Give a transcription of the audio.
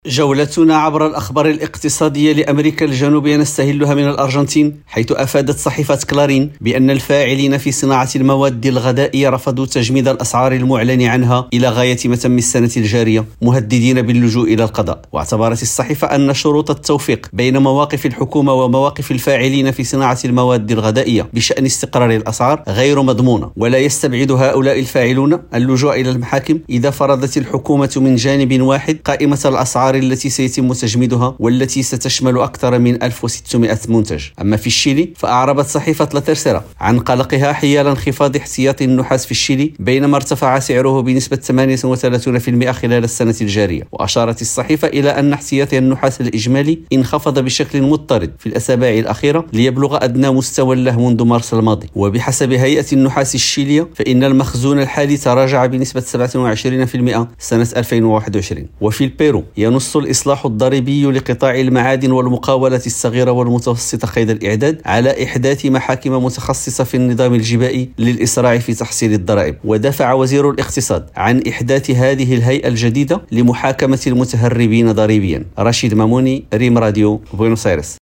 جولتنا عبر الأخبار الاقتصادية لأمريكا الجنوبية نستهلها من الأرجنتين، حيث أفادت صحيفة كلارين بأن الفاعلين في صناعة المواد الغذائية رفضوا تجميد الأسعار المعلن عنها إلى غاية متم السنة الجارية، مهددين باللجوء إلى القضاء. واعتبرت الصحيفة أن شروط التوفيق بين مواقف الحكومة ومواقف الفاعلين في صناعة المواد الغذائية بشأن استقرار الأسعار غير مضمونة، ولا يستبعد هؤلاء الفاعلون اللجوء إلى المحاكم إذا فرضت الحكومة من جانب واحد قائمة الأسعار التي سيتم تجميدها، والتي ستشمل أكثر من 1600 منتج. أما في الشيلي فأعربت صحيفة لا تيرسيرا عن قلقها حيال انخفاض احتياطي النحاس في الشيلي، بينما ارتفع سعره بنسبة 38% خلال السنة الجارية. وأشارت الصحيفة إلى أن احتياطي النحاس الإجمالي انخفض بشكل مضطرد في الأسابيع الأخيرة ليبلغ أدنى مستوى له منذ مارس الماضي. وبحسب هيئة النحاس الشيلية فإن المخزون الحالي تراجع بنسبة 27% سنة 2021. وفي البيرو ينص الإصلاح الضريبي لقطاع المعادن والمقاولات الصغيرة والمتوسطة قيد الإعداد على إحداث محاكم متخصصة في النظام الجبائي للإسراع في تحصيل الضرائب. ودافع وزير الاقتصاد عن إحداث هذه الهيئة الجديدة لمحاكمة المتهربين ضريبيا. رشيد ماموني، ريم راديو، بوينوس آيرس.